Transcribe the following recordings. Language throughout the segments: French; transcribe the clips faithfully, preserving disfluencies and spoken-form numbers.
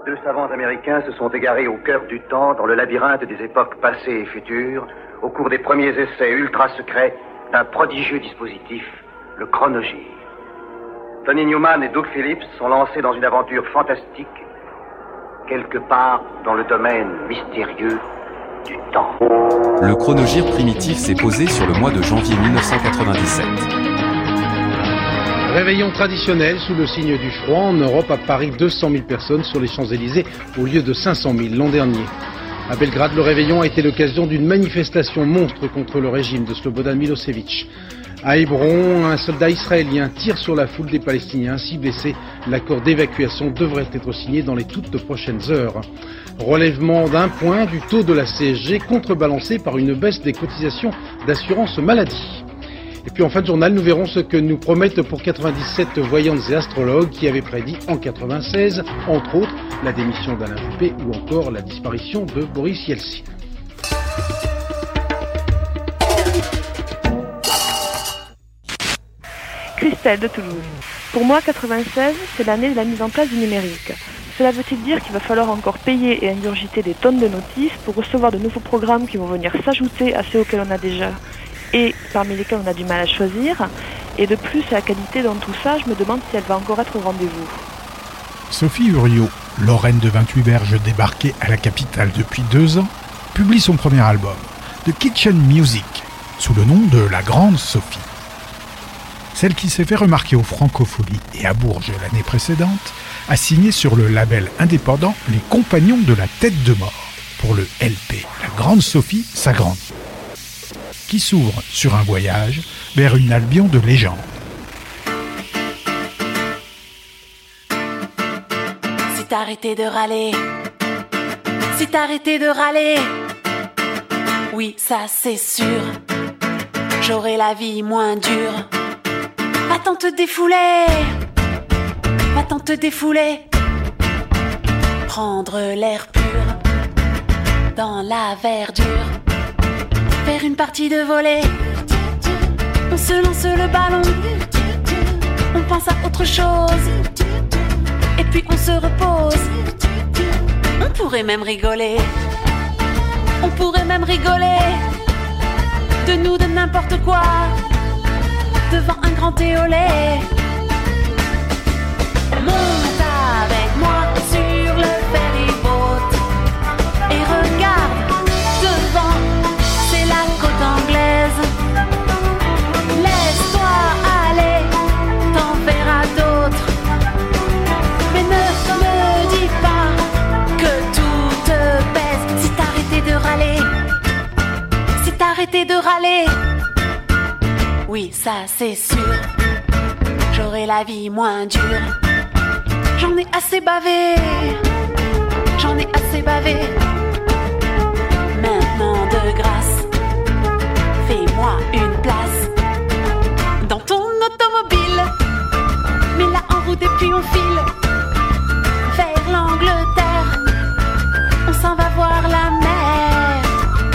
Deux savants américains se sont égarés au cœur du temps, dans le labyrinthe des époques passées et futures, au cours des premiers essais ultra-secrets d'un prodigieux dispositif, le chronogir. Tony Newman et Doug Phillips sont lancés dans une aventure fantastique, quelque part dans le domaine mystérieux du temps. Le chronogir primitif s'est posé sur le mois de janvier dix-neuf cent quatre-vingt-dix-sept. Réveillon traditionnel sous le signe du froid en Europe, à Paris, deux cent mille personnes sur les Champs-Élysées au lieu de cinq cent mille l'an dernier. À Belgrade, le réveillon a été l'occasion d'une manifestation monstre contre le régime de Slobodan Milosevic. À Hébron, un soldat israélien tire sur la foule des Palestiniens, ainsi blessés. L'accord d'évacuation devrait être signé dans les toutes prochaines heures. Relèvement d'un point du taux de la C S G, contrebalancé par une baisse des cotisations d'assurance maladie. Et puis en fin de journal, nous verrons ce que nous promettent pour quatre-vingt-dix-sept voyantes et astrologues qui avaient prédit en quatre-vingt-seize, entre autres, la démission d'Alain Juppé ou encore la disparition de Boris Yeltsin. Christelle de Toulouse. Pour moi, quatre-vingt-seize, c'est l'année de la mise en place du numérique. Cela veut-il dire qu'il va falloir encore payer et ingurgiter des tonnes de notices pour recevoir de nouveaux programmes qui vont venir s'ajouter à ceux auxquels on a déjà et parmi lesquels on a du mal à choisir? Et de plus, la qualité dans tout ça, je me demande si elle va encore être au rendez-vous. Sophie Uriot, Lorraine de vingt-huit berges débarquée à la capitale depuis deux ans, publie son premier album, The Kitchen Music, sous le nom de La Grande Sophie. Celle qui s'est fait remarquer aux Francopholies et à Bourges l'année précédente, a signé sur le label indépendant Les Compagnons de la Tête de Mort pour le L P La Grande Sophie s'agrandit, qui s'ouvre sur un voyage vers une Albion de légende. Si t'arrêtais de râler, si t'arrêtais de râler, oui ça c'est sûr, j'aurais la vie moins dure. Va-t'en te défouler, va-t'en te défouler, prendre l'air pur dans la verdure, faire une partie de volley. On se lance le ballon, on pense à autre chose, et puis on se repose. On pourrait même rigoler, on pourrait même rigoler de nous, de n'importe quoi, devant un grand éolé. Monte avec moi sur le ferry-boat et regarde devant, c'est la côte anglaise. Laisse-toi aller, t'en verras d'autres, mais ne me dis pas que tout te pèse. Si t'arrêtais de râler, si t'arrêtais de râler, oui, ça c'est sûr, j'aurai la vie moins dure. J'en ai assez bavé, j'en ai assez bavé. Maintenant de grâce, fais-moi une place dans ton automobile. Mets-la en route et puis on file vers l'Angleterre. On s'en va voir la mer.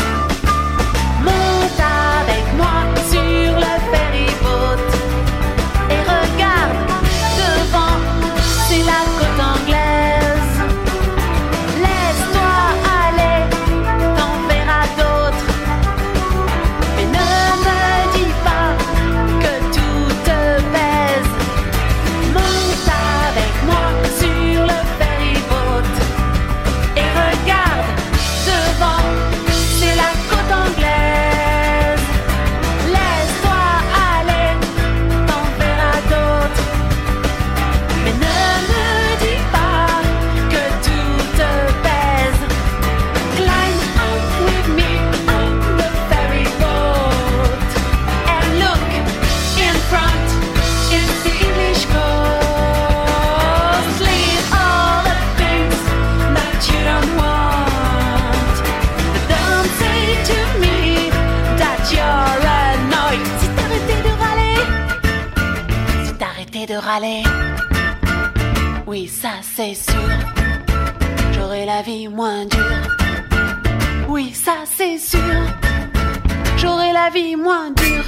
Monte avec moi sur le ferry-boat et regarde devant, c'est la côte anglaise. Laisse-toi aller, t'en verras d'autres, mais ne me dis pas que tout te pèse. Monte avec moi sur le ferry-boat et regarde devant, c'est la côte anglaise. De râler, oui ça c'est sûr, j'aurai la vie moins dure. Oui ça c'est sûr, j'aurai la vie moins dure.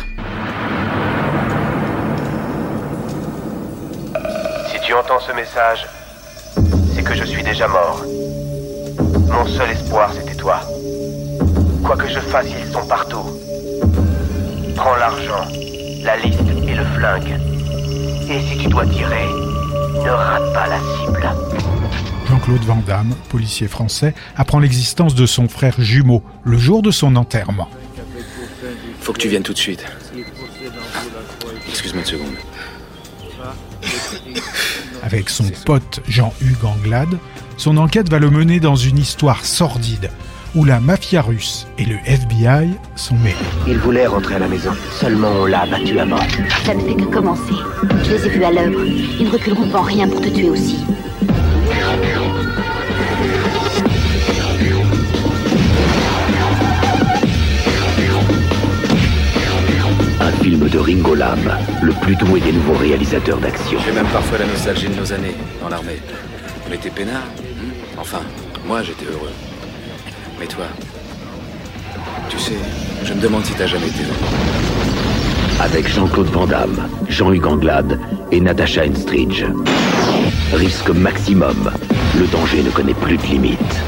Si tu entends ce message, c'est que je suis déjà mort. Mon seul espoir, c'était toi. Quoi que je fasse, ils sont partout. Prends l'argent, la liste et le flingue. Et si tu dois tirer, ne rate pas la cible. Jean-Claude Van Damme, policier français, apprend l'existence de son frère jumeau le jour de son enterrement. Faut que tu viennes tout de suite. Excuse-moi une seconde. Avec son pote Jean-Hugues Anglade, son enquête va le mener dans une histoire sordide où la mafia russe et le F B I sont mêlés. Il voulait rentrer à la maison, seulement on l'a abattu à mort. Ça ne fait que commencer. Je les ai vus à l'œuvre. Ils ne reculeront devant rien pour te tuer aussi. Un film de Ringo Lam, le plus doué des nouveaux réalisateurs d'action. J'ai même parfois la nostalgie de nos années, dans l'armée. On était peinards. Enfin, moi j'étais heureux. Mais toi, tu sais, je me demande si t'as jamais été heureux. Avec Jean-Claude Van Damme, Jean-Hugues Anglade et Natasha Henstridge. Risque maximum. Le danger ne connaît plus de limites.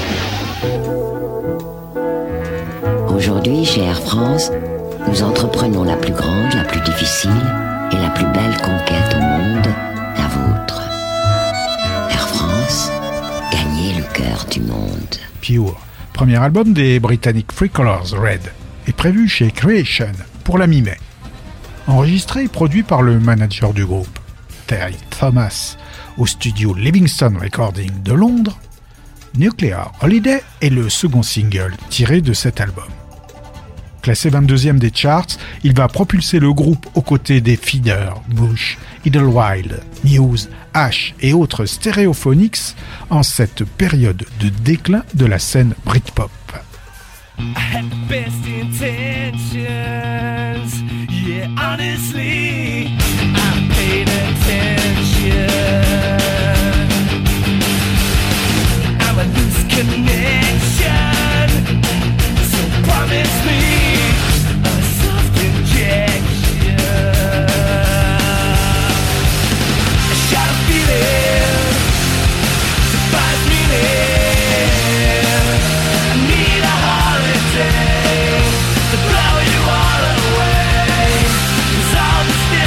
Aujourd'hui, chez Air France, nous entreprenons la plus grande, la plus difficile et la plus belle conquête au monde, la vôtre. Air France, gagnez le cœur du monde. Pure, premier album des Britanniques Free Colors Red, est prévu chez Creation pour la mi-mai. Enregistré et produit par le manager du groupe, Terry Thomas, au studio Livingston Recording de Londres, Nuclear Holiday est le second single tiré de cet album. Classé vingt-deuxième des charts, il va propulser le groupe aux côtés des Feeder, Bush, Idlewild, Muse, Ash et autres Stereophonics en cette période de déclin de la scène Britpop. I had the best intentions, yeah, honestly, I paid attention. I'm a loose connection, so promise me a soft injection. A shot of feeling, surprise meaning. To blow you all away, 'cause all the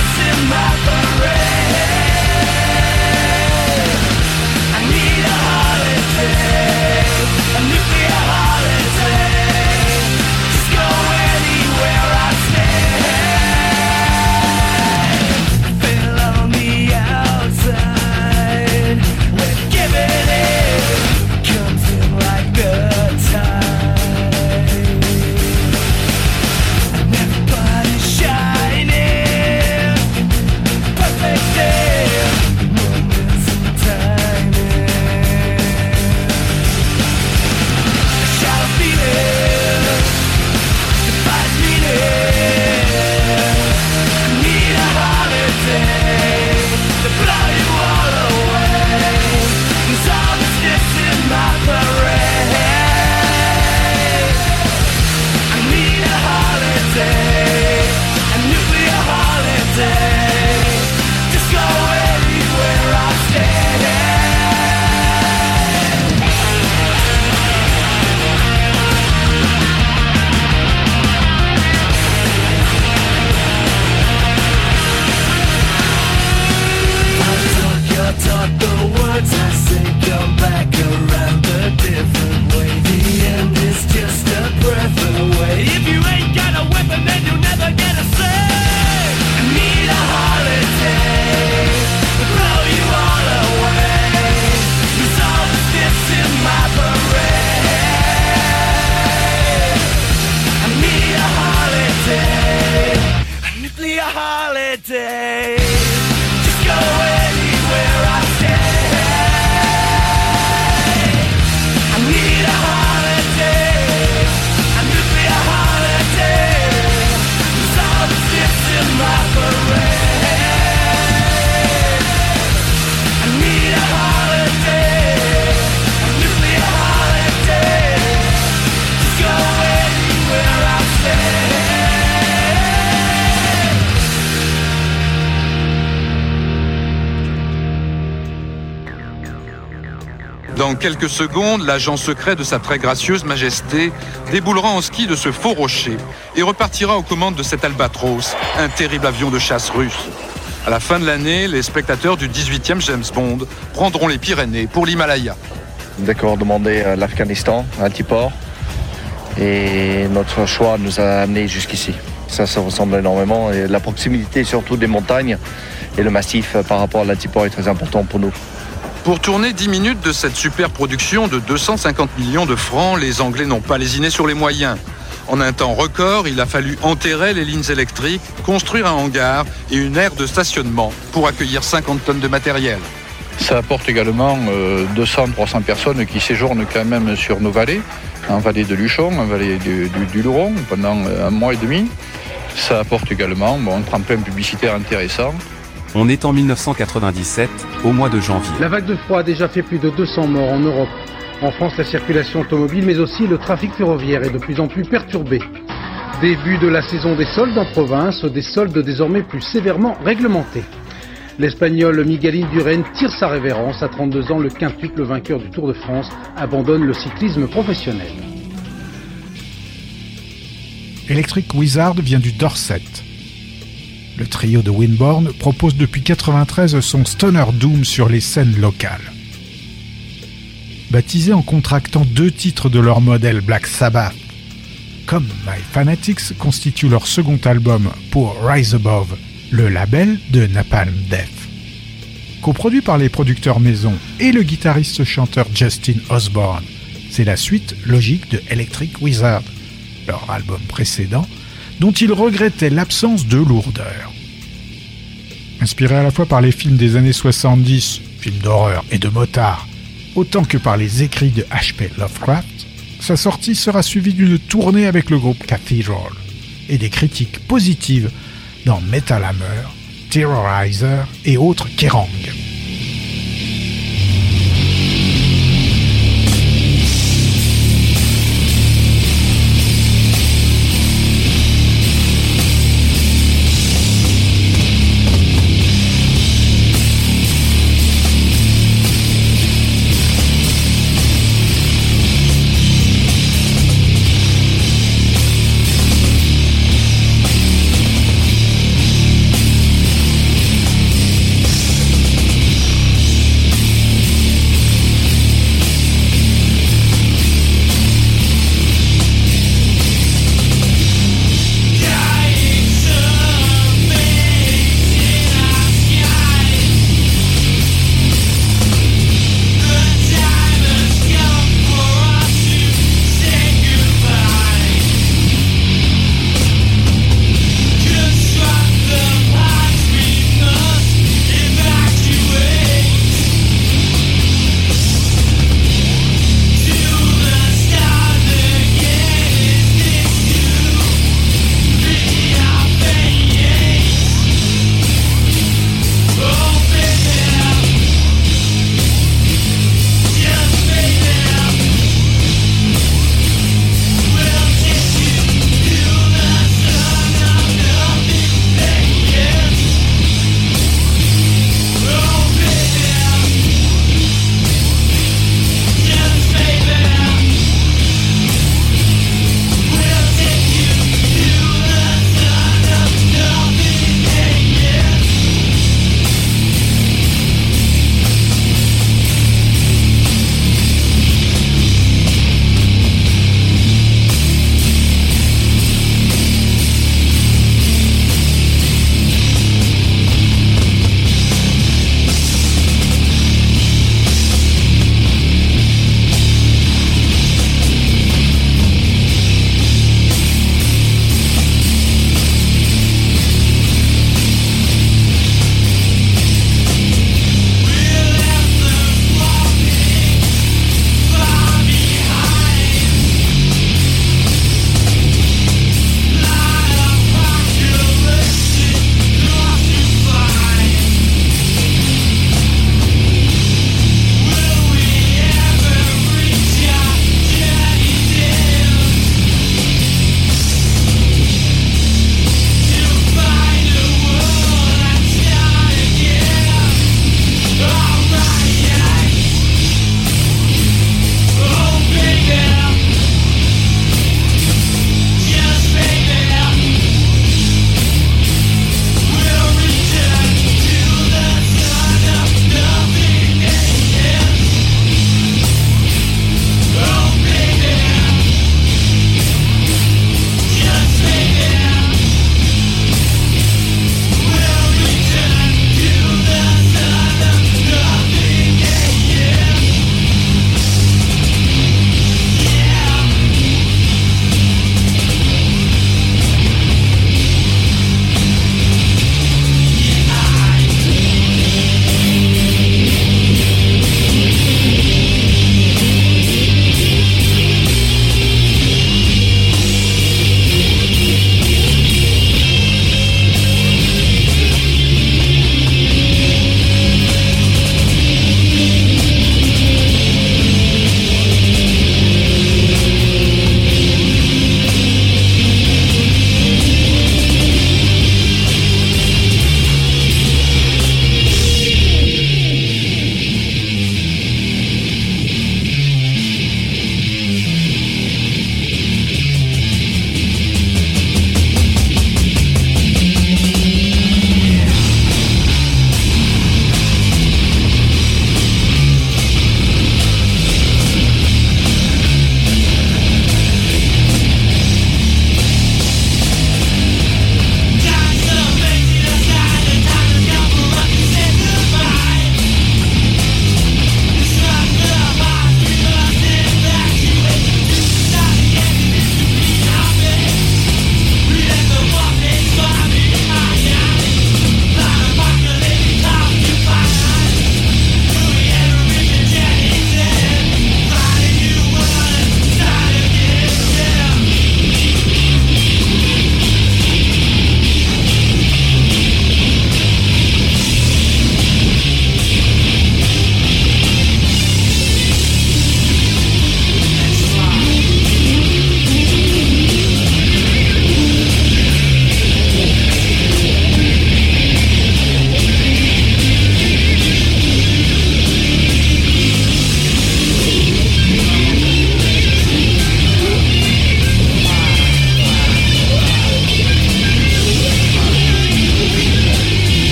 Dans quelques secondes, l'agent secret de sa très gracieuse majesté déboulera en ski de ce faux rocher et repartira aux commandes de cet Albatros, un terrible avion de chasse russe. À la fin de l'année, les spectateurs du dix-huitième James Bond prendront les Pyrénées pour l'Himalaya. D'accord, demandé à l'Afghanistan, à Altiport, et notre choix nous a amenés jusqu'ici. Ça, ça ressemble énormément, et la proximité surtout des montagnes et le massif par rapport à l'Altiport est très important pour nous. Pour tourner dix minutes de cette super production de deux cent cinquante millions de francs, les Anglais n'ont pas lésiné sur les moyens. En un temps record, il a fallu enterrer les lignes électriques, construire un hangar et une aire de stationnement pour accueillir cinquante tonnes de matériel. Ça apporte également euh, deux cents à trois cents personnes qui séjournent quand même sur nos vallées, en vallée de Luchon, en vallée du, du, du Luron, pendant un mois et demi. Ça apporte également bon, un tremplin publicitaire intéressant. On est en mille neuf cent quatre-vingt-dix-sept, au mois de janvier. La vague de froid a déjà fait plus de deux cents morts en Europe. En France, la circulation automobile, mais aussi le trafic ferroviaire est de plus en plus perturbé. Début de la saison des soldes en province, des soldes désormais plus sévèrement réglementés. L'Espagnol Miguel Indurain tire sa révérence. À trente-deux ans, le quintuple vainqueur du Tour de France abandonne le cyclisme professionnel. Electric Wizard vient du Dorset. Le trio de Winborne propose depuis quatre-vingt-treize son Stoner Doom sur les scènes locales. Baptisés en contractant deux titres de leur modèle Black Sabbath, Come My Fanatics constitue leur second album pour Rise Above, le label de Napalm Death. Coproduit par les producteurs maison et le guitariste-chanteur Justin Osborne, c'est la suite logique de Electric Wizard, leur album précédent, dont ils regrettaient l'absence de lourdeur. Inspiré à la fois par les films des années soixante-dix, films d'horreur et de motards, autant que par les écrits de H P Lovecraft, sa sortie sera suivie d'une tournée avec le groupe Cathedral et des critiques positives dans Metal Hammer, Terrorizer et autres Kerrang.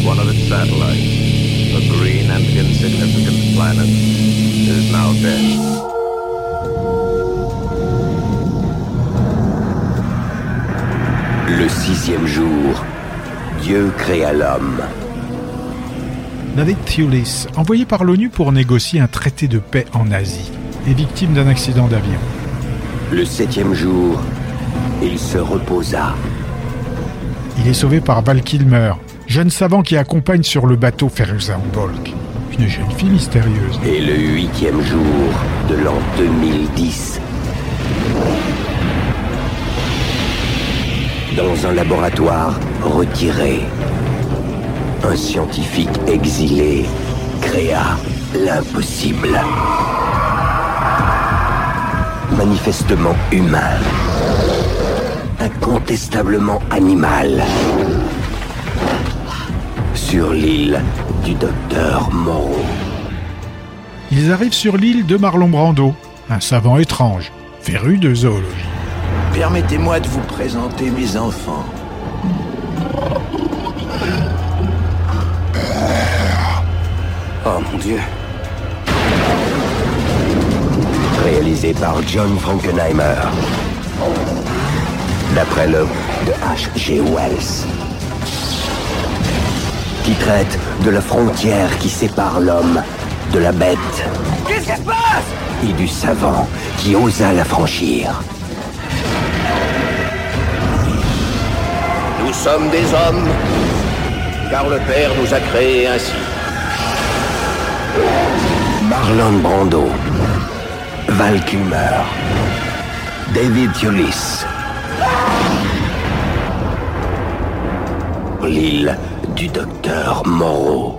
one of its satellites, a green and insignificant planet, is now dead. Le sixième jour, Dieu créa l'homme. David Thewlis, envoyé par l'ONU pour négocier un traité de paix en Asie, est victime d'un accident d'avion. Le septième jour, il se reposa. Il est sauvé par Val Kilmer, jeune savant qui accompagne sur le bateau Ferguson Bulk, une jeune fille mystérieuse. Et le huitième jour de l'an deux mille dix, dans un laboratoire retiré, un scientifique exilé créa l'impossible. Manifestement humain, incontestablement animal, sur l'île du docteur Moreau. Ils arrivent sur l'île de Marlon Brando, un savant étrange, féru de zoologie. Permettez-moi de vous présenter mes enfants. Oh mon Dieu. Réalisé par John Frankenheimer, d'après l'œuvre de H G Wells, qui traite de la frontière qui sépare l'homme de la bête. Qu'est-ce qui se passe? Et du savant qui osa la franchir. Nous sommes des hommes, car le Père nous a créés ainsi. Marlon Brando, Val Kilmer, David Thewlis. L'île du docteur Moreau.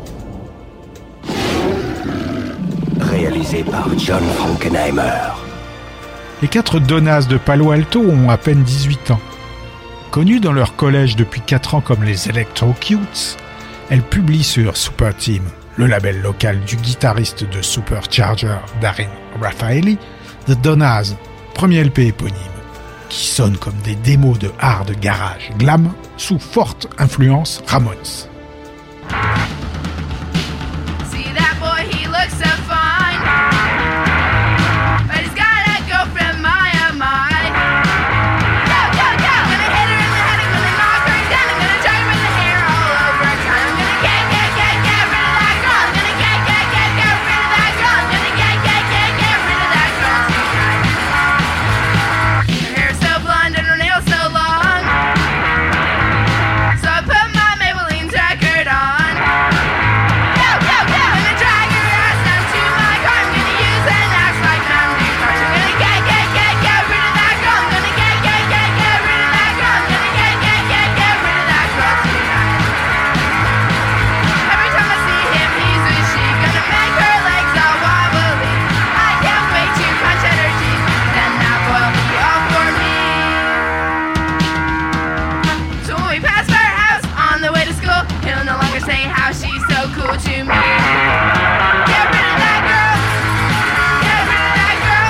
Réalisé par John Frankenheimer. Les quatre Donnas de Palo Alto ont à peine dix-huit ans. Connues dans leur collège depuis quatre ans comme les Electro-Cutes, elles publient sur Super Team, le label local du guitariste de Supercharger, Darin Raffaelli, The Donnas, premier L P éponyme, qui sonne comme des démos de hard garage glam sous forte influence Ramones. See that boy, he looks so fine, but he's got a girlfriend, my oh my. Go, go, go! I'm gonna hit her in the head, I'm gonna knock her down, I'm gonna drag her in the hair all over her time. I'm gonna get, get, get, get rid of that girl. I'm gonna get, get, get, get rid of that girl. I'm gonna get, get, get, get rid of that girl tonight. Her hair's so blonde and her nails so long, so I put my Maybelline's record on. Go, go, go! I'm gonna drag her ass down to my car. I'm gonna use an axe like memory cards. I'm gonna get, get, get, get rid of that girl. I'm gonna get, get, get, get rid of that girl. I'm gonna get, get, get, get rid of that girl tonight. Every time I see him, he's with she. Gonna make her legs all wobbly. I can't wait to punch at her teeth. Then that boy'll be all for me. So when we pass her house on the way to school, he'll no longer say how she's so cool to me. Get rid of that girl. Get rid of that girl.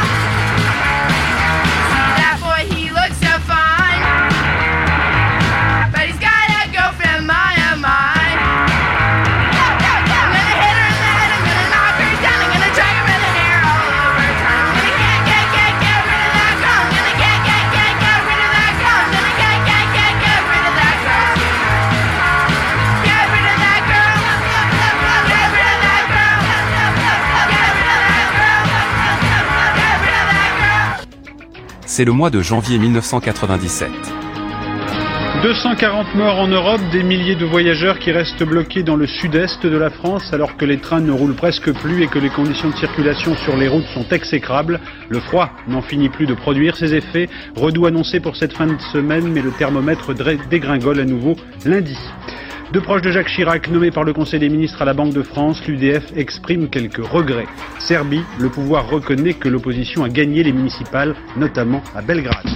See that boy, he looks so fine, but he's got a girlfriend, my oh my. Go, go, go! I'm gonna hit her in the head, I'm gonna knock her down, I'm gonna drag her in the hair all over her time. I'm gonna get, get, get, get rid of that girl. I'm gonna get, get, get, get rid of that girl. I'm gonna get, get, get, get rid of that girl tonight. Get rid of that girl. Get rid of that girl. Get rid of that girl. Get rid of that girl. C'est le mois de janvier mille neuf cent quatre-vingt-dix-sept. deux cent quarante morts en Europe, des milliers de voyageurs qui restent bloqués dans le sud-est de la France alors que les trains ne roulent presque plus et que les conditions de circulation sur les routes sont exécrables. Le froid n'en finit plus de produire ses effets. Redout annoncé pour cette fin de semaine, mais le thermomètre dra- dégringole à nouveau lundi. Deux proches de Jacques Chirac, nommés par le Conseil des ministres à la Banque de France, l'U D F exprime quelques regrets. Serbie, le pouvoir reconnaît que l'opposition a gagné les municipales, notamment à Belgrade.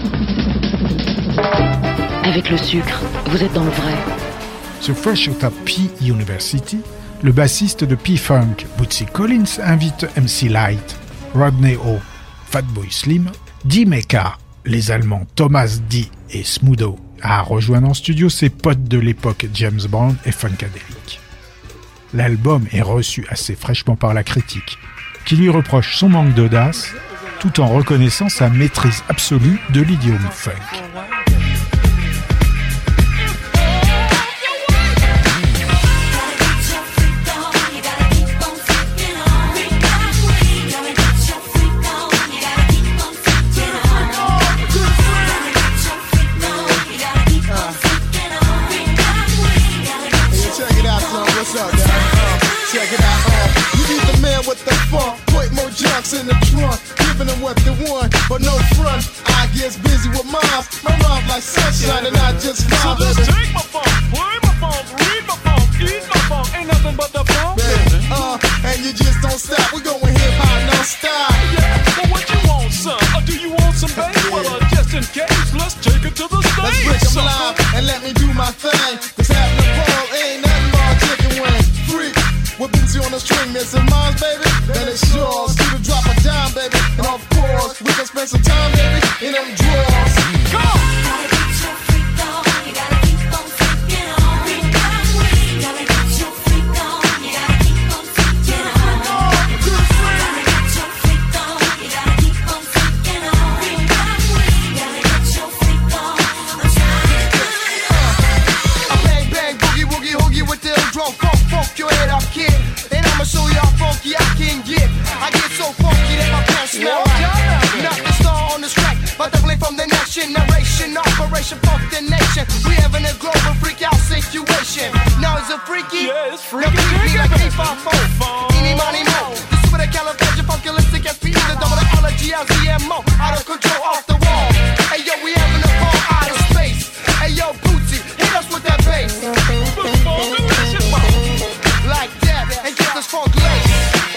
Avec le sucre, vous êtes dans le vrai. Sur Fresh Out of P University, le bassiste de P-Funk, Bootsy Collins, invite M C Light, Rodney O, Fatboy Slim, D. Mecca, les Allemands Thomas D. et Smudo, à rejoindre en studio ses potes de l'époque James Brown et Funkadelic. l'album est reçu assez fraîchement par la critique, qui lui reproche son manque d'audace, tout en reconnaissant sa maîtrise absolue de l'idiome funk. In the trunk, giving them what they want, but no front. I get busy with moms, my rhyme like sunshine, and I just smile. So just take my phone, play my phone, read my phone, eat my phone, ain't nothing but the phone. Yeah, uh, and you just don't stop. We going hip hop non-stop. Yeah, but what you want, son? Or do you want some bass? Yeah. Well, uh, just in case, let's take it to the stage. Let's break them live and let me do my thing. Cause having a ball ain't nothing but a chicken wing. Freak. With bootsy on the string, missing moms, baby, then it's yours. You to drop a dime, baby, and of course, we can spend some time, baby, in them drawers. Come on! Gotta get your freak on, you gotta keep on freaking on. Gotta get your freak on, you gotta keep on freaking on. Gotta get your freak on, you gotta keep on freaking on. Gotta get your freak on. I bang, bang, boogie, woogie, hoogie with the drum, funk, funk your head up, kid. And I'ma show you how funky I can get. I get so funky that my pants smell right. Not the star on the track, but definitely from the next generation. Operation Funk the Nation. We having a global freak out situation. Now is it freaky? Yeah, it's freaky. Now freaky like three five four. Any money more. This is what I call a funkilistic S P E. The double the G L Z M O. Out of control, off the wall. Hey yo, we having a ball out of space. Hey yo, Bootsy, hit us with that bass. Like that, and get this funk lace.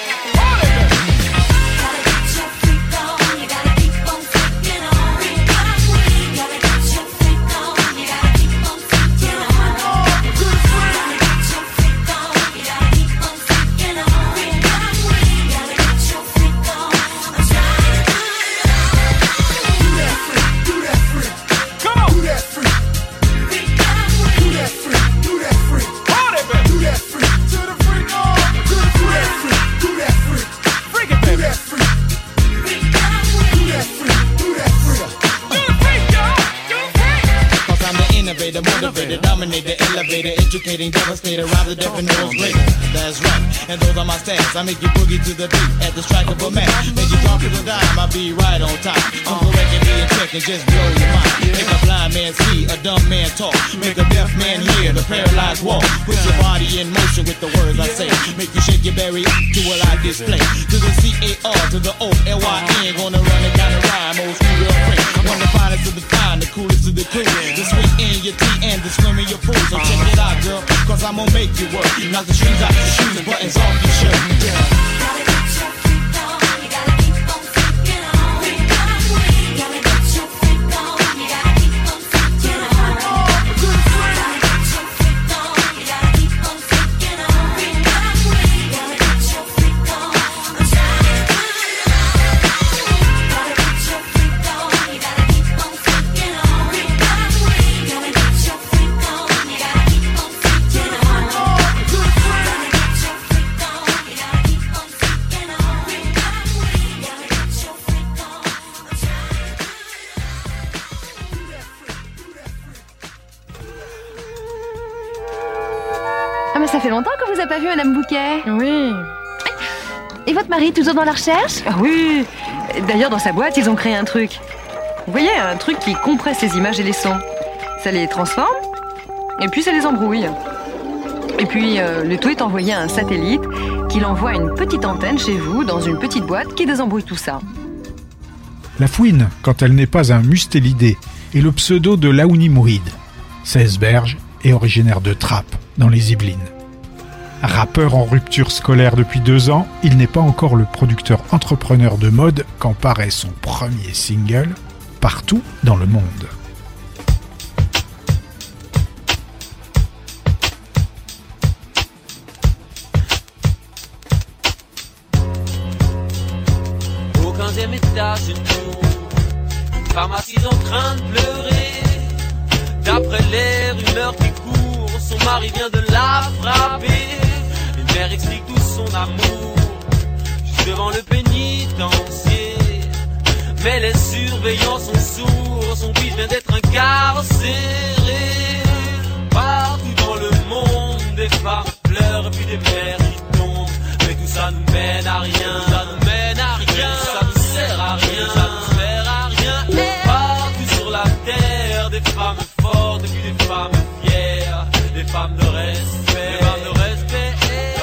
The motivator, dominator, elevator, educating, devastator, rather definitely greater. That's right, and those are my stats. I make you boogie to the beat at the strike of a match. Make you drop to the dime, I be right on time. I'm correct and be a check and just blow your mind. Make a blind man see, a dumb man talk. Make a deaf man hear, the paralyzed walk. Put your body in motion with the words I say. Make you shake your berry to what I display. To the C A R, to the O L Y N. Gonna run it down the rhyme, old school girlfriend. One of the finest of the fine, the coolest of the cool. The sweet in your and the swim in your pool, so check it out, girl, cause I'm gonna make you work. Knock the strings out your shoes, the buttons off your shirt. Yeah. Gotta get your freak on, you gotta keep on freaking on. Gotta get your freak on, you gotta keep on freaking on. Gotta get your freak on, you gotta keep on freaking on. Gotta get your freak on. Gotta get your freak on, you gotta keep on freaking on. Ça fait longtemps que vous n'avez pas vu Madame Bouquet. Oui. Et votre mari, toujours dans la recherche? Ah oui. D'ailleurs, dans sa boîte, ils ont créé un truc. Vous voyez, un truc qui compresse les images et les sons. Ça les transforme, et puis ça les embrouille. Et puis, euh, le tout est envoyé à un satellite qui l'envoie à une petite antenne chez vous, dans une petite boîte qui désembrouille tout ça. La fouine, quand elle n'est pas un mustélidé, est le pseudo de Laouni Mouride. seize berges et originaire de Trappes, dans les Yvelines. Rappeur en rupture scolaire depuis deux ans, il n'est pas encore le producteur entrepreneur de mode quand paraît son premier single, Partout dans le monde. Au quinzième étage d'une tour, pharmacie en train de pleurer. D'après les rumeurs qui courent, son mari vient de la frapper. pleurent et puis des mers qui tombent. Mais tout ça nous mène à rien, ça nous mène à rien, ça nous sert à rien, ça nous sert à rien. Et partout sur la terre, des femmes fortes et puis des femmes fières, des femmes de respect, des femmes de respect.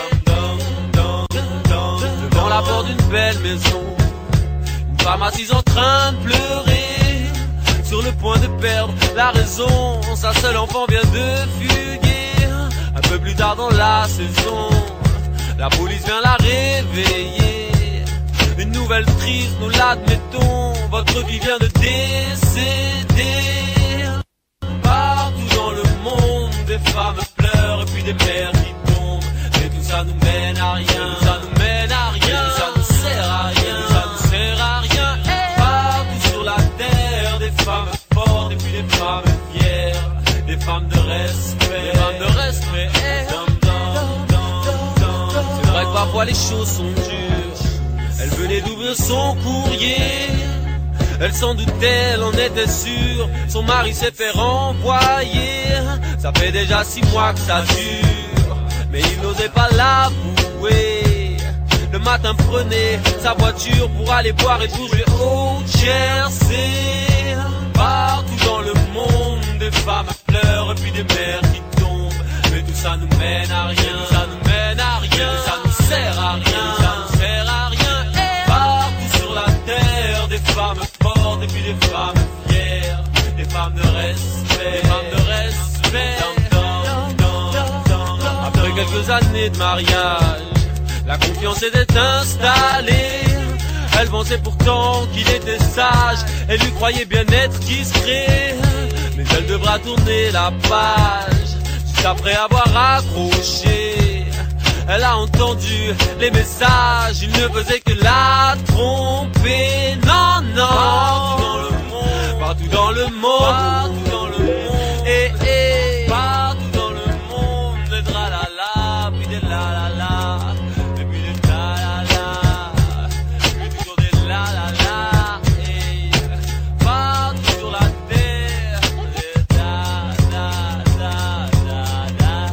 Devant la porte d'une belle maison, une femme assise en train de pleurer, sur le point de perdre la raison. Sa seule enfant vient de fuguer. Un peu plus tard dans la saison, la police vient la réveiller. Une nouvelle triste, nous l'admettons. Votre vie vient de décéder. Partout dans le monde, des femmes pleurent et puis des mères qui tombent. Mais tout ça nous mène à rien, ça nous mène à rien, ça nous sert à rien, ça nous sert à rien. Partout sur la terre, des femmes fortes et puis des femmes fières, des femmes de respect, des femmes de respect. C'est vrai que parfois les choses sont dures. Elle venait d'ouvrir son courrier. Elle s'en doutait, elle en était sûre. Son mari s'est fait renvoyer. Ça fait déjà six mois que ça dure, mais il n'osait pas l'avouer. Le matin prenait sa voiture pour aller boire et pour jouer au tiercé. Partout dans le monde, des femmes pleurent et puis des mères qui tombent. Mais tout ça nous mène à rien, ça nous mène à rien, ça nous sert à rien, ça nous sert à rien. Partout sur la terre, des femmes fortes et puis des femmes fières, des femmes de respect, des femmes de respect. Après quelques années de mariage, la confiance était installée. Elle pensait pourtant qu'il était sage, elle lui croyait bien être discret. Mais elle devra tourner la page, juste après avoir accroché. Elle a entendu les messages, il ne faisait que la tromper. Non, non, partout dans le monde, partout dans le monde, partout dans le monde, et, et, partout dans le monde, des dralala, puis des la la la, et puis des la la la, puis toujours des la la la, et partout sur la terre, des la la la la la.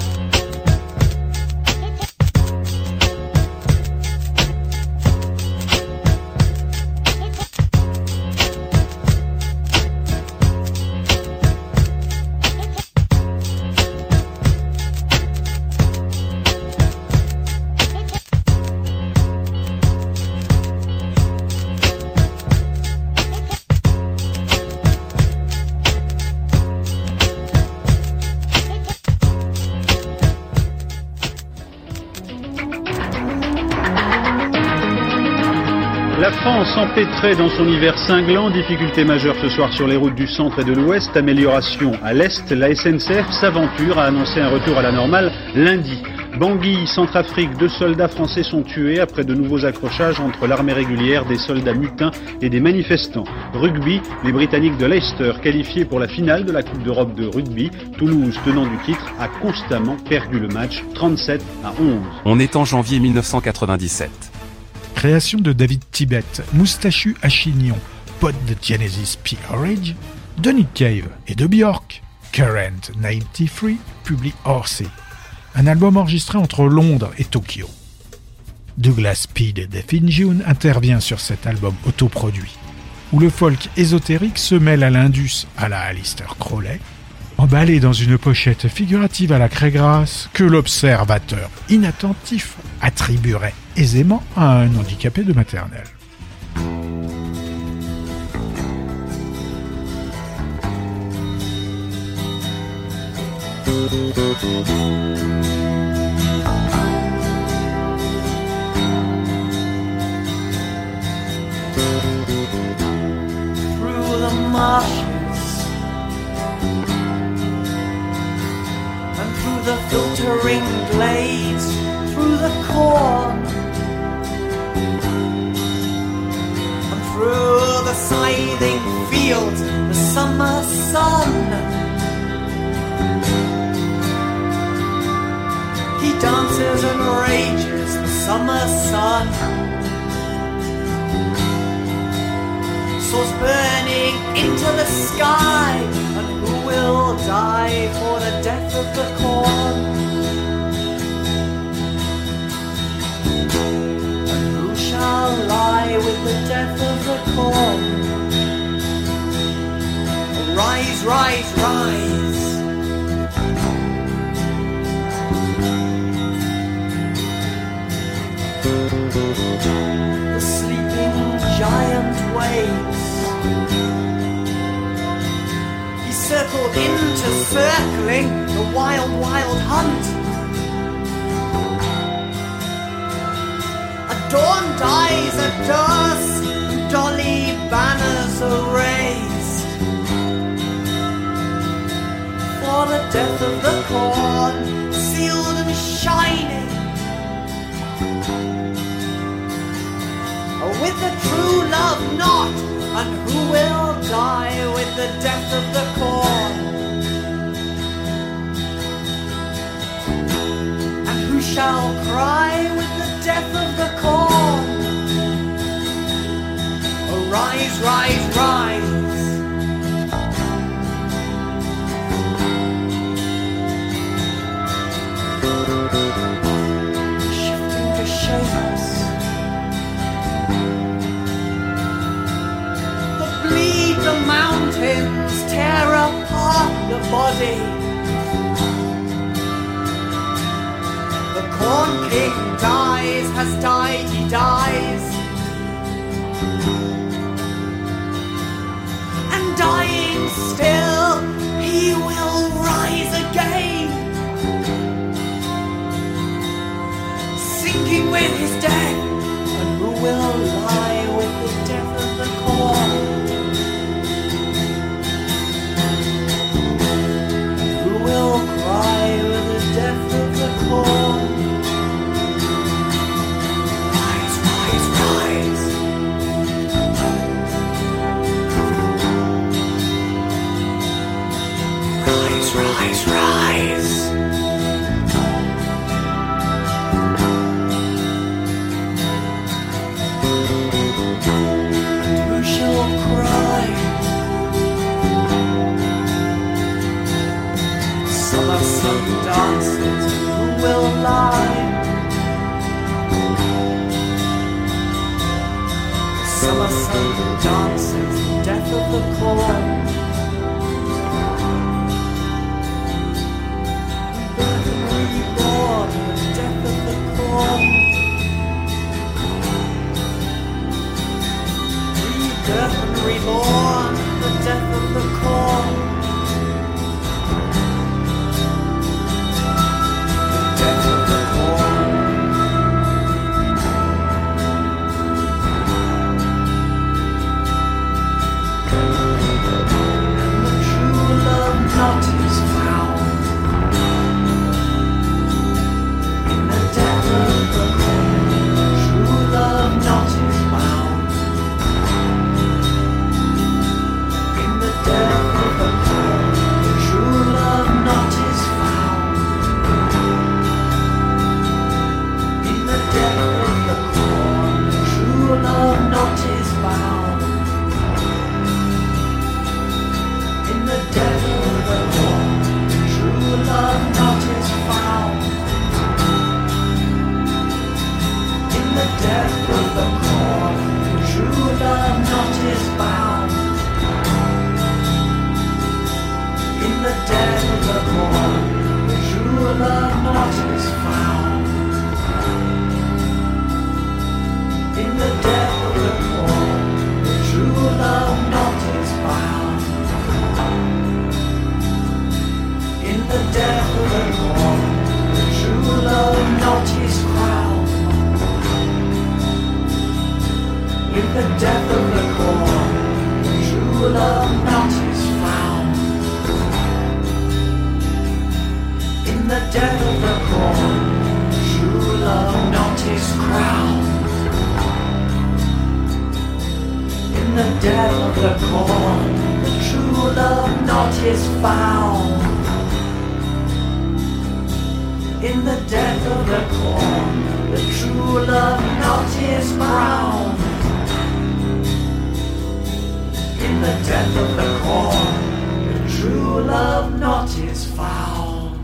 La France empêtrée dans son hiver cinglant, difficulté majeure ce soir sur les routes du centre et de l'ouest, amélioration à l'est, la S N C F s'aventure à annoncer un retour à la normale lundi. Bangui, Centrafrique, deux soldats français sont tués après de nouveaux accrochages entre l'armée régulière, des soldats mutins et des manifestants. Rugby, les Britanniques de Leicester qualifiés pour la finale de la Coupe d'Europe de rugby. Toulouse, tenant du titre, a constamment perdu le match trente-sept à onze. On est en janvier mille neuf cent quatre-vingt-dix-sept. Création de David Tibet, Moustachu à Chignon, pote de Genesis P. Orridge, de Nick Cave et de Björk. Current quatre-vingt-treize publie Horsey, un album enregistré entre Londres et Tokyo. Douglas Speed de Finjun intervient sur cet album autoproduit, où le folk ésotérique se mêle à l'indus à la Aleister Crowley, emballé dans une pochette figurative à la craie grasse que l'observateur inattentif attribuerait aisément à un handicapé de maternelle. Through the marshes and through the filtering glades, through the corn and through the scything fields, the summer sun. He dances and rages, the summer sun. Soars burning into the sky, and who will die for the death of the corn? death of the corn. Rise, rise, rise. The sleeping giant wakes. He circled into circling the wild, wild hunt. At dawn dies at dusk, dolly banners are raised for the death of the corn, sealed and shining. With the true love not, and who will die with the death of the corn? And who shall cry with the death of the corn? Arise, rise, rise. Shifting the shapes. Bleed the mountains, tear apart the body. The Corn King dies, has died, he dies. And dying still, he will rise again. Sinking with his death, and who will lie with the death of the corn? Will cry with the death of the corn. Rise, rise, rise. Rise, rise, rise. And who shall cry? Summer sun dances, who will lie? Summer sun dances, the death of the corn. Birth and reborn, the death of the corn. Rebirth and reborn, the death of the corn. Not is found in the death of the corn. True love not is found in the death of the corn. True love not is found in the death of the corn. True love not is found in the death of the corn. True love not is found in the death of the corn. True love not is found in the death of the corn. True love not is found in the death of the corn. True love not is found in the death of the corn. True love not is crowned in the death of the corn. True love not is found in the death of the corn. True love not is crowned in the death of the corn. True love not is found in the death of the corn. The true love not is crowned in the death of the corn. The true love not is found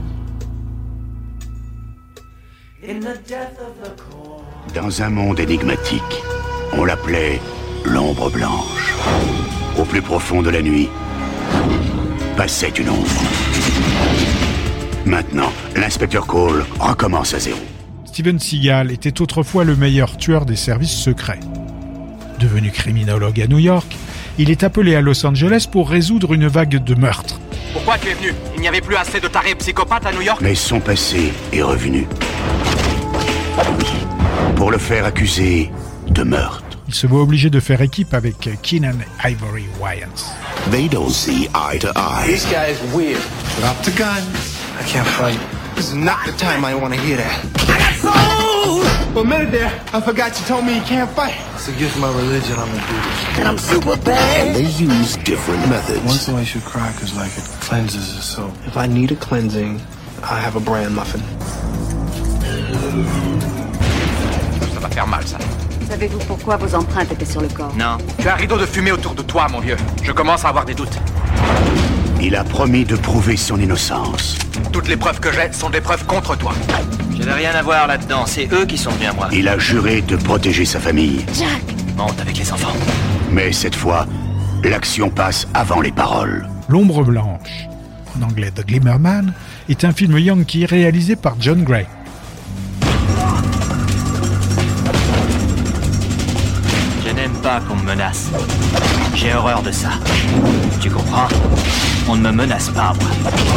in the death of the corn. Dans un monde énigmatique, on l'appelait L'ombre blanche. Au plus profond de la nuit, passait une ombre. Maintenant, l'inspecteur Cole recommence à zéro. Steven Seagal était autrefois le meilleur tueur des services secrets. Devenu criminologue à New York, il est appelé à Los Angeles pour résoudre une vague de meurtres. Pourquoi tu es venu? Il n'y avait plus assez de tarés psychopathes à New York? Mais son passé est revenu. Pour le faire accuser de meurtre. Il se voit obligé de faire équipe avec Keenan Ivory Wayans. They don't see eye to eye. This guy is weird. Drop the gun. I can't fight. This is not the time I want to hear that. I got soul! For a minute there, I forgot you told me you can't fight. It's against my religion, I'm gonna do this. And I'm super bad. And they use different methods. Once in a while you should cry because like it cleanses the soul. If I need a cleansing, I have a bran muffin. Ça va faire mal, ça. Savez-vous pourquoi vos empreintes étaient sur le corps? Non. Tu as un rideau de fumée autour de toi, mon vieux. Je commence à avoir des doutes. Il a promis de prouver son innocence. Toutes les preuves que j'ai sont des preuves contre toi. Je n'ai rien à voir là-dedans, c'est eux qui sont venus à moi. Il a juré de protéger sa famille. Jack! Monte avec les enfants. Mais cette fois, l'action passe avant les paroles. L'ombre blanche, en anglais The Glimmerman, est un film yankee réalisé par John Gray. Je n'aime pas qu'on me menace. J'ai horreur de ça. Tu comprends? On ne me menace pas, moi.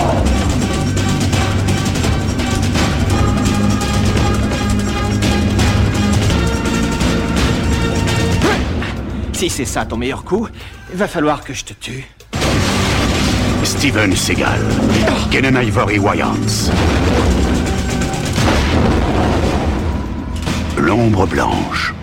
Si c'est ça ton meilleur coup, il va falloir que je te tue. Steven Seagal, Keenan Ivory Wayans. L'ombre blanche.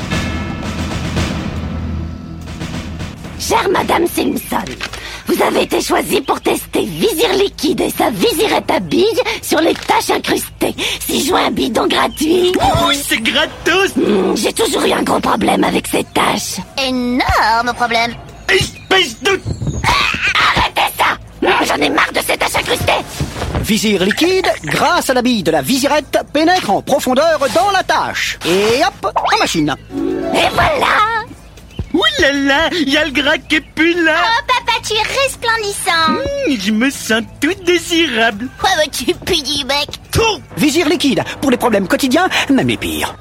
Chère Madame Simpson, vous avez été choisie pour tester Visir Liquide et sa visirette à billes sur les taches incrustées. Si je vois un bidon gratuit... Oh, c'est gratos! Mmh, j'ai toujours eu un gros problème avec ces taches. Énorme problème. Espèce de... Ah, arrêtez ça! Mmh, j'en ai marre de ces taches incrustées. Visir liquide, grâce à la bille de la visirette, pénètre en profondeur dans la tâche. Et hop, en machine. Et voilà! Ouh là là, il y a le gras qui est plus là. Oh, papa, tu es resplendissant. Mmh, je me sens tout désirable. Quoi veux-tu, piggy bec? Tout. Visir liquide, pour les problèmes quotidiens, même les pires.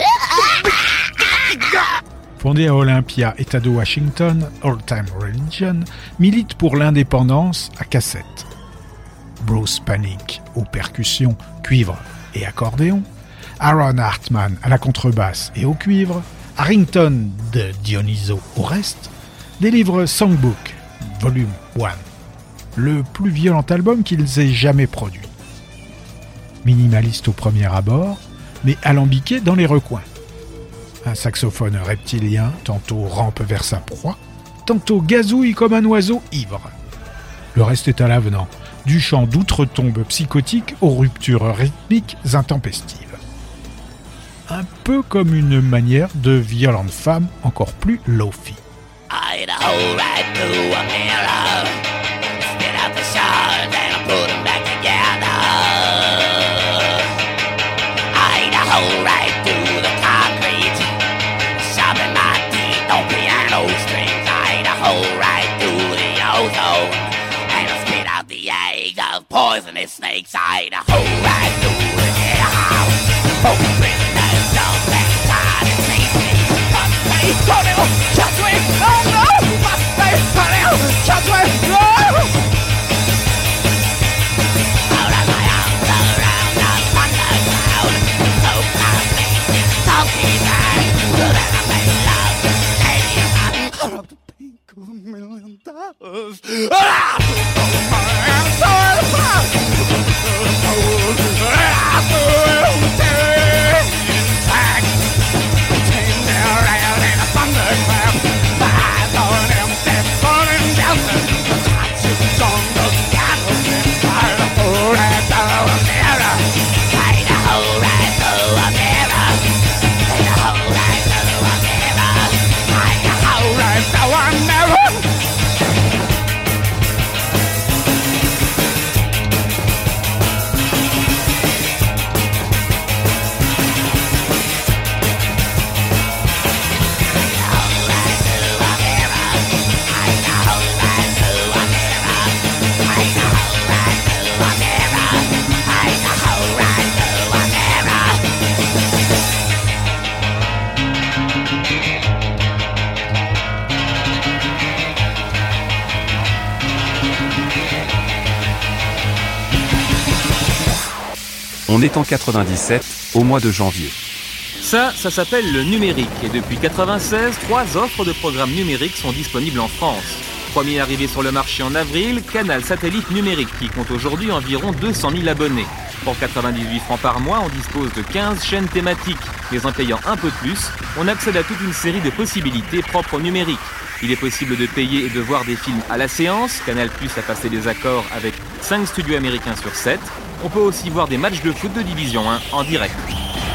Fondé à Olympia, État de Washington, Old Time Religion milite pour l'indépendance à cassette. Bruce Panic aux percussions, cuivre et accordéon, Aaron Hartman à la contrebasse et au cuivre, Harrington de Dionyso au reste, délivre Songbook, volume un, le plus violent album qu'ils aient jamais produit. Minimaliste au premier abord, mais alambiqué dans les recoins. Un saxophone reptilien tantôt rampe vers sa proie, tantôt gazouille comme un oiseau ivre. Le reste est à l'avenant, du chant d'outre-tombe psychotique aux ruptures rythmiques intempestives. Un peu comme une manière de violente femme encore plus low-fi. I'd hold right through a mirror, spit out the shards and put them back together. I'd hold right through the concrete, sharpen my teeth on piano strings. I'd hold right through the ozone and spit out the eggs of poisonous snakes. I'd hold right through the jailhouse, open prisoners, dogs and tired and sleepy. Catch me! Oh no! Catch me! No! Out of my arms around the thundercloud, so cosmic, so design, that I made love, and you are the pink of a million dollars. Ah! Thunderclap, my eyes are empty, burning down the On est en quatre-vingt-dix-sept, au mois de janvier. Ça, ça s'appelle le numérique. Et depuis quatre-vingt-seize, trois offres de programmes numériques sont disponibles en France. Premier arrivé sur le marché en avril, Canal Satellite Numérique, qui compte aujourd'hui environ deux cent mille abonnés. Pour quatre-vingt-dix-huit francs par mois, on dispose de quinze chaînes thématiques. Mais en payant un peu plus, on accède à toute une série de possibilités propres au numérique. Il est possible de payer et de voir des films à la séance. Canal Plus a passé des accords avec cinq studios américains sur sept. On peut aussi voir des matchs de foot de Division un en direct. T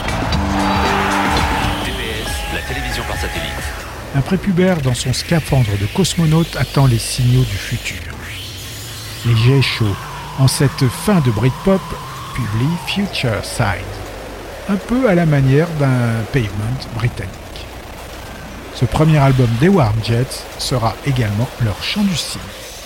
P S, la télévision par satellite. Un prépubère dans son scaphandre de cosmonaute attend les signaux du futur. Léger et chaud, en cette fin de Britpop, publie Future Side, un peu à la manière d'un Pavement britannique. Ce premier album des Warm Jets sera également leur chant du cygne.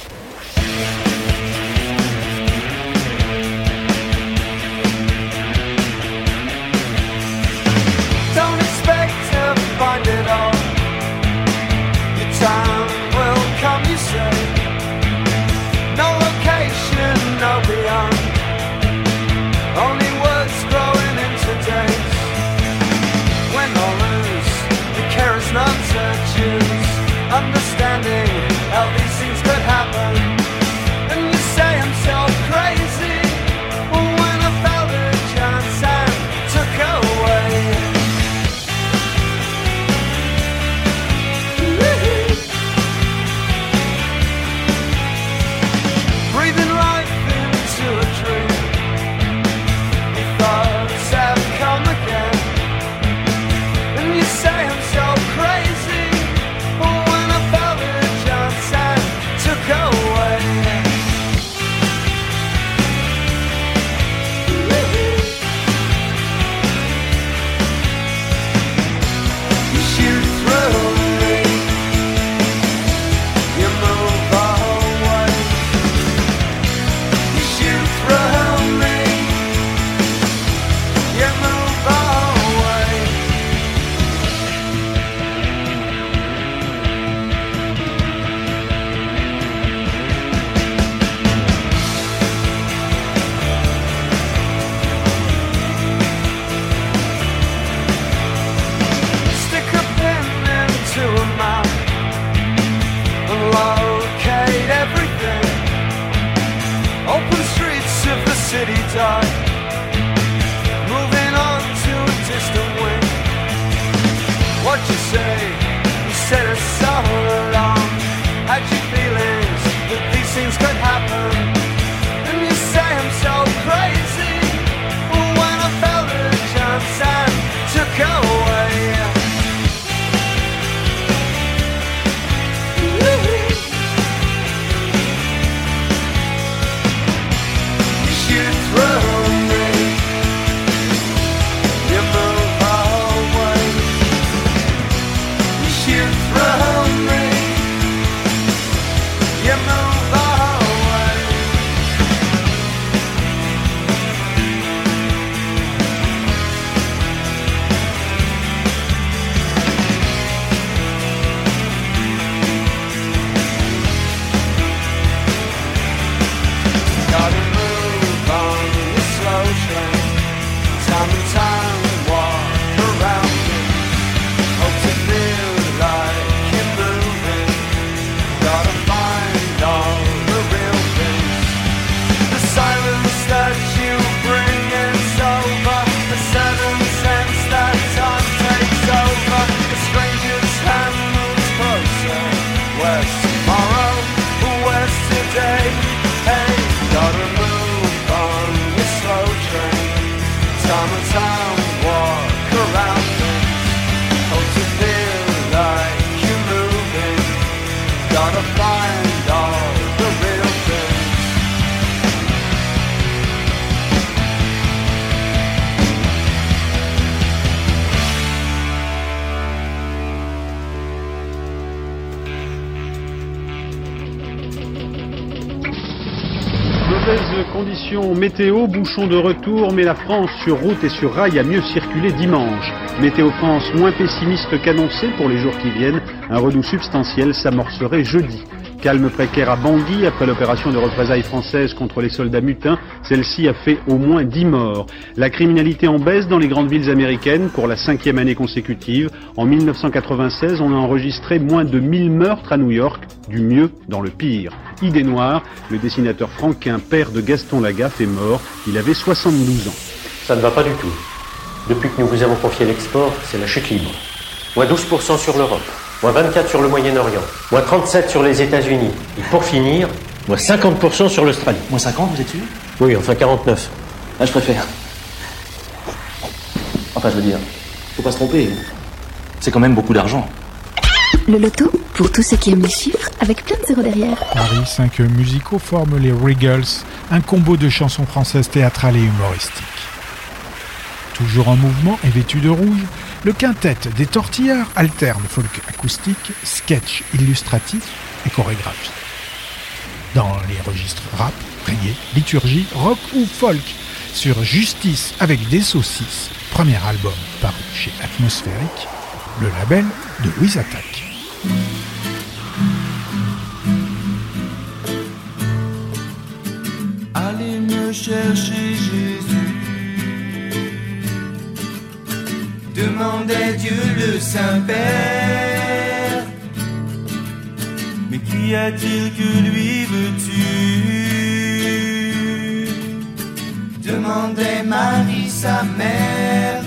Don't expect to find it all. Your time will come, you say. No location, no beyond. Only words growing into days. When all lose, the care is none to choose. Understanding how these things could happen. And you say I'm so crazy. When I felt a chance and took away. Breathing life into a dream. Your thoughts have come again. And you say I'm so crazy. When I felt a chance and took away. You shoot through me. You move away. You shoot through me. You move away. Stick a pin into a map and locate everything. Open streets of the city dark. Moving on to a distant wing. What'd you say? You said it's so long. Had you feelings that these things could happen? And you say I'm so crazy. When I felt a chance and took away. You shoot through me. You move away. You shoot through me. You move away. Gotta move on the slow train. Time and time walk around it. Hope to feel like you're moving. Gotta find all the real things. The silence that you bring is over. The sudden sense that time takes over. The stranger's hand moves closer. Where's tomorrow? Where's today? Hey, gotta move on the slow train. Time and time walk around things. Hope to feel like you're moving. Gotta find all the real things. Mauvaises conditions météo, bouchons de retour, mais la France sur route et sur rail a mieux circulé dimanche. Météo France moins pessimiste qu'annoncé pour les jours qui viennent. Un redout substantiel s'amorcerait jeudi. Calme précaire à Bangui après l'opération de représailles française contre les soldats mutins. Celle-ci a fait au moins dix morts. La criminalité en baisse dans les grandes villes américaines pour la cinquième année consécutive. En mille neuf cent quatre-vingt-seize, on a enregistré moins de mille meurtres à New York, du mieux dans le pire. Idée noire, le dessinateur franquin, père de Gaston Lagaffe, est mort. Il avait soixante-douze ans. Ça ne va pas du tout. Depuis que nous vous avons confié l'export, c'est la chute libre. Moins douze pour cent sur l'Europe. Moins vingt-quatre sur le Moyen-Orient, moins trente-sept sur les États-Unis. Et pour finir, moins cinquante pour cent sur l'Australie. Moins cinquante, vous êtes sûr? Oui, enfin quarante-neuf. Ah, je préfère. Enfin, je veux dire, faut pas se tromper. C'est quand même beaucoup d'argent. Le loto, pour tous ceux qui aiment les chiffres, avec plein de zéros derrière. Paris, cinq musicaux forment les Regals, un combo de chansons françaises théâtrales et humoristiques. Toujours en mouvement et vêtu de rouge, le quintet des Tortillards alterne folk acoustique, sketch illustratif et chorégraphie. Dans les registres rap, reggae, liturgie, rock ou folk, sur Justice avec des saucisses, premier album paru chez Atmosphérique, le label de Louise Attaque. Allez me chercher Jésus, demandait Dieu le Saint-Père. Mais qui a-t-il que lui veux-tu? Demandait Marie sa mère.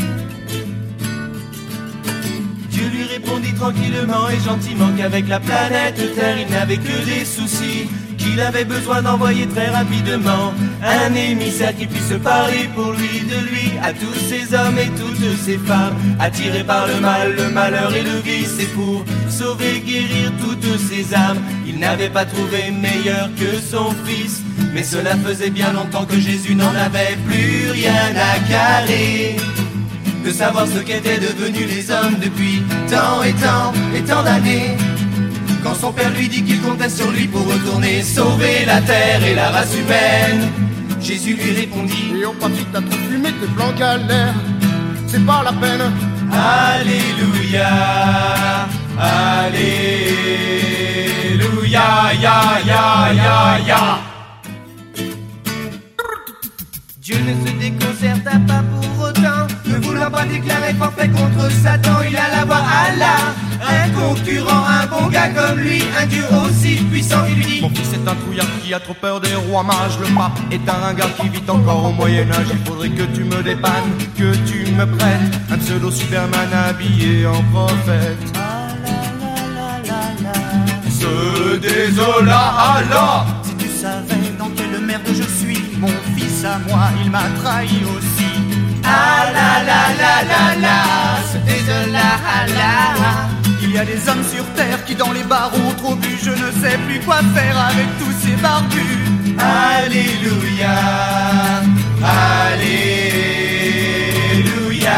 Dieu lui répondit tranquillement et gentiment qu'avec la planète Terre il n'avait que des soucis, qu'il avait besoin d'envoyer très rapidement un émissaire qui puisse parler pour lui, de lui, à tous ces hommes et toutes ces femmes, attirés par le mal, le malheur et le vice, et pour sauver, guérir toutes ces âmes, il n'avait pas trouvé meilleur que son fils. Mais cela faisait bien longtemps que Jésus n'en avait plus rien à carrer de savoir ce qu'étaient devenus les hommes depuis tant et tant et tant d'années. Quand son père lui dit qu'il comptait sur lui pour retourner sauver la terre et la race humaine, Jésus lui répondit: Et oh papy, t'as trop fumé, t'es blanc galère, c'est pas la peine. Alléluia, Alléluia, ya, ya, ya, ya. Dieu ne se déconcerta pas pour autant, ne voulant pas déclarer forfait contre Satan. Il alla voir Allah, un concurrent, un bon gars comme lui, un Dieu aussi puissant. Il lui dit: Mon fils est un trouillard qui a trop peur des rois mages. Le pape est un ringard qui vit encore au Moyen-Âge. Il faudrait que tu me dépannes, que tu me prennes un pseudo Superman habillé en prophète. Se désola Allah. Si tu savais dans quelle merde je suis, mon fils à moi, il m'a trahi aussi. Ah la la la la la, se désola Allah. Il y a des hommes sur terre qui dans les bars ont trop bu. Je ne sais plus quoi faire avec tous ces barbus. Alléluia, Alléluia.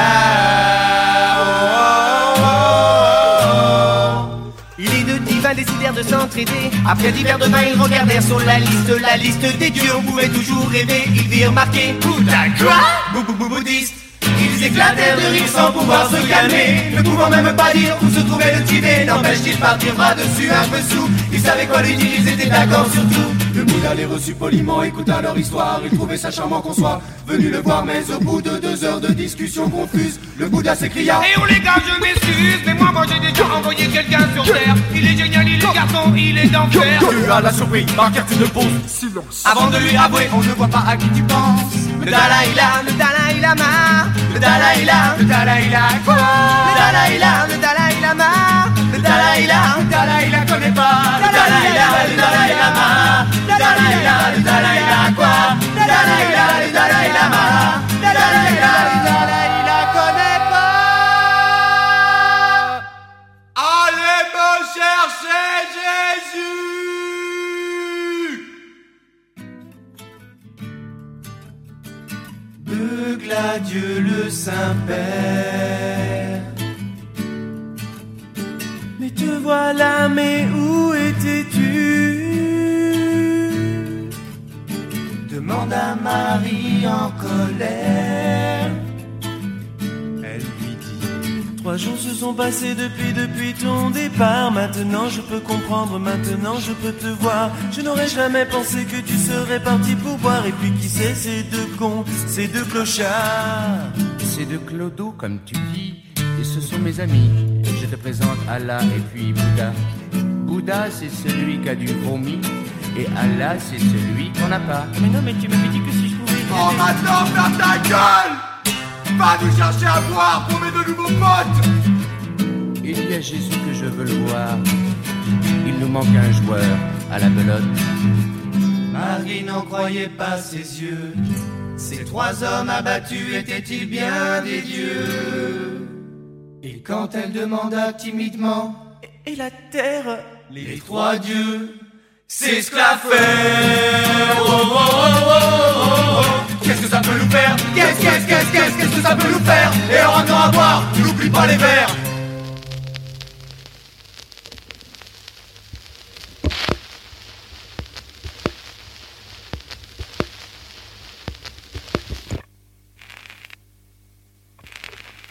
Oh, oh, oh. Les deux divins décidèrent de s'entraider. Après divers demain, ils regardèrent sur la liste, la liste des dieux. On pouvait toujours rêver. Ils virent marqué Bouddha, quoi? Bou bou bou bouddhiste. Ils éclatèrent de rire sans pouvoir se calmer, ne pouvant même pas dire où se trouvait le Tibet. N'empêche-t-il partir bras dessus un peu sous. Ils savaient quoi lui dire, ils étaient d'accord sur tout. Le Bouddha les reçut poliment, écouta leur histoire. Il trouvait ça charmant qu'on soit venu le voir, mais au bout de deux heures de discussion confuse, le Bouddha s'écria: Eh oh les gars, je m'excuse, mais moi moi j'ai déjà envoyé quelqu'un sur terre. Il est génial, il est garçon, il est d'enfer. Tu as la surprise, marquer une pause, silence. Avant de lui avouer, on ne voit pas à qui tu penses. Le Dalai Lama, le Dalai Lama, le Dalai Lama, le Dalai Lama, quoi? Le Dalai Lama, le Dalai Lama, le Dalai Lama, le Dalai Lama connaît pas. Le Dalai Lama, le Dalai Lama, le Dalai Lama, le Dalai Lama, quoi? Le Dalai Lama, le Dalai Lama, le Dalai Lama, le Dalai Lama connaît pas. Allez me chercher Jésus. Beugle à Dieu le Saint-Père. Mais te voilà, mais où étais-tu? Demande à Marie en colère. Elle lui dit: Trois jours se sont passés depuis, depuis ton départ. Maintenant je peux comprendre, maintenant je peux te voir. Je n'aurais jamais pensé que tu serais parti pour boire. Et puis qui sait, ces deux cons, ces deux clochards. Ces deux clodos comme tu dis, et ce sont mes amis. Je te présente Allah et puis Bouddha. Bouddha c'est celui qui a du vomi, et Allah c'est celui qu'on n'a pas. Mais non mais tu m'avais dit que si je pouvais... Oh maintenant ferme ta gueule! Va nous chercher à boire pour mes deux nouveaux potes! Il y a Jésus que je veux le voir. Il nous manque un joueur à la belote. Marie n'en croyait pas ses yeux. Ces trois hommes abattus étaient-ils bien des dieux? Et quand elle demanda timidement, et la terre, les trois dieux s'esclaffèrent. Oh, oh, oh, oh, oh, oh. Qu'est-ce que ça peut nous faire? Qu'est-ce, qu'est-ce, qu'est-ce, qu'est-ce, qu'est-ce que ça peut nous faire? Et en rentrant à boire, n'oublie pas les verres.